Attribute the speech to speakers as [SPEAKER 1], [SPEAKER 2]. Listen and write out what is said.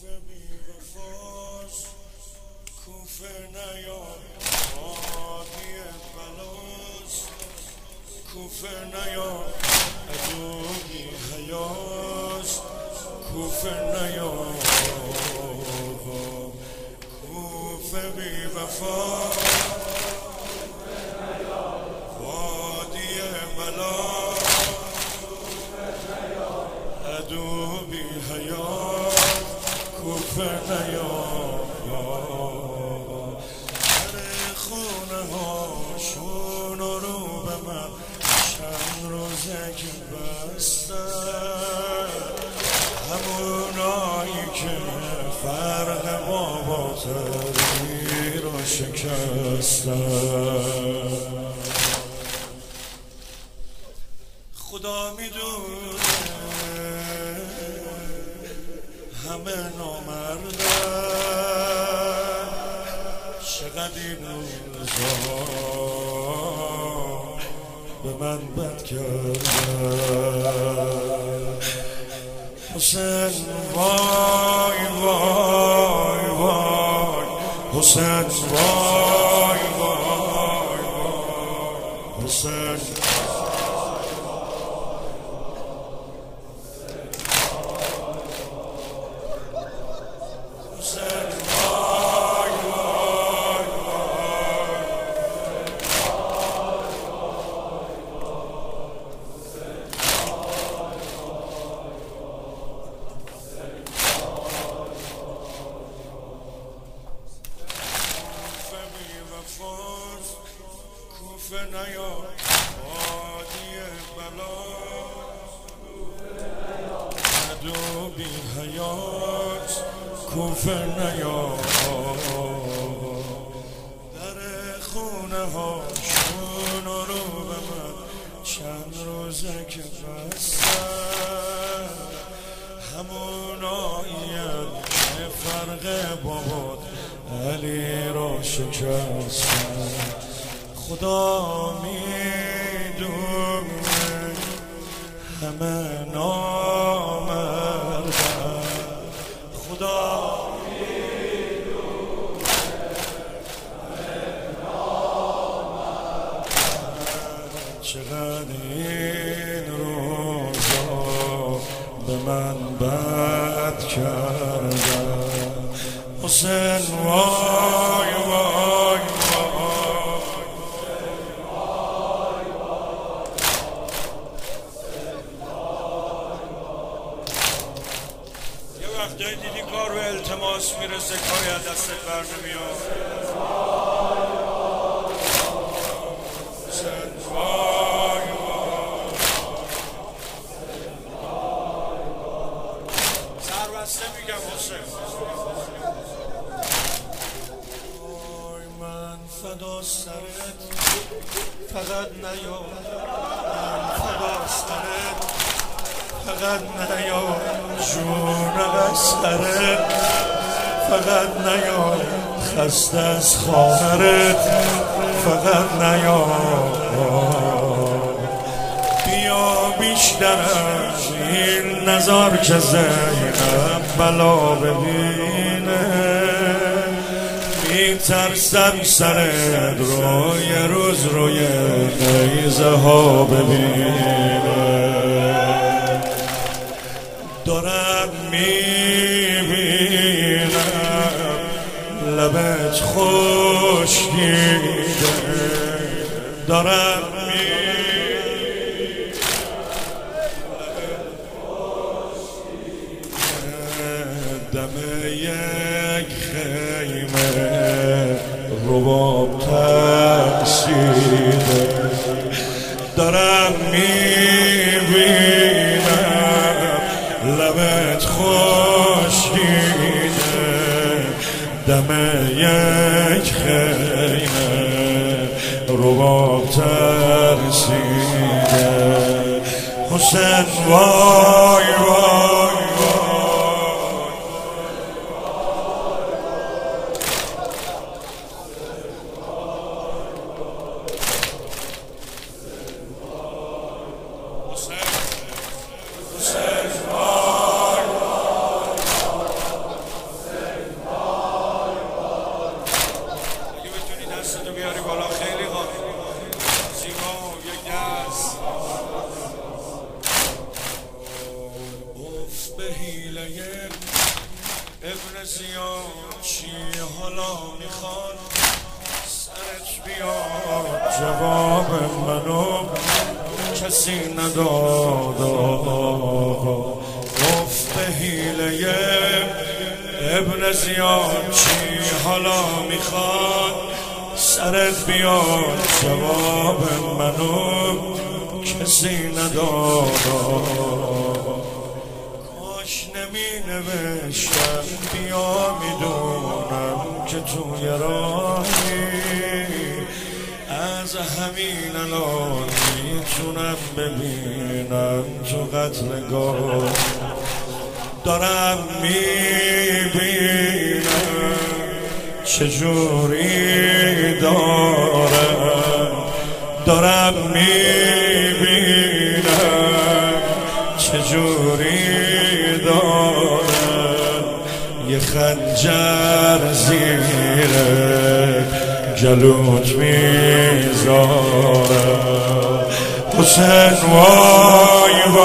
[SPEAKER 1] کوفه بی وفاست، کوفه نیار وادی بلاست، کوفه نیار عدو بی حیاست، کوفه نیار کوفه بی وفاست، وادی بلاست، عدو بی حیاست، کوفه نیار خونه هاشون رو به من چند روزه که بستن، همونایی که فرق ما با تری رو شکستن. خدا میدونه همه نامردن، چقدر این روزا به من بد کردن. حسین وای وای وای، حسین وای وای وای، حسین کوفه نیار وادی بلاست، عدو بی حیات، کوفه نیار در خونه هاشون رو به من چند روزه که بستن، هموناییم که فرق بابات علی رو شکستن. خدا میدونه همه نامردن، خدا میدونه همه نامردن، چقدر این روزا به من بد کردن. حسین وای وای وقتایی دیدی کار به التماس میرسه، کاری از دستت بر نمیاد. سربسته میگم حسین وای من فدا سرت، فقط نیا من فدا سرت، فقط نیا جون قصرت، فقط نیا خسته از خواهرت، فقط نیا بیا بیشتر از این نظر که زینب بلا ببینه، میترسم سرت رو یه روز روی نیزه ها ببینه. دارم میبینم لبت خشکیده، دارم میبینم لبت خشکیده، دم یک خیمه رباب ترسیده، دارم میبینم لبت خشکیده، دم یک خیمه رباب ترسیده. حسین وای وای به حیله ابن زیاد چی حالا میخواد سرت بیاد جواب منو کسی نداد گفت به حیله ابن زیاد چی حالا میخواد سرت بیاد جواب منو کسی نداد کاش نمی نوشتم بیا میدونم که توی راهی از همین الان میتونم ببینم تو قتلگاه دارم میبینم چجوری دارم میبینم چجوری دارم یه خنجر زیر جلوت میذارم حسین وای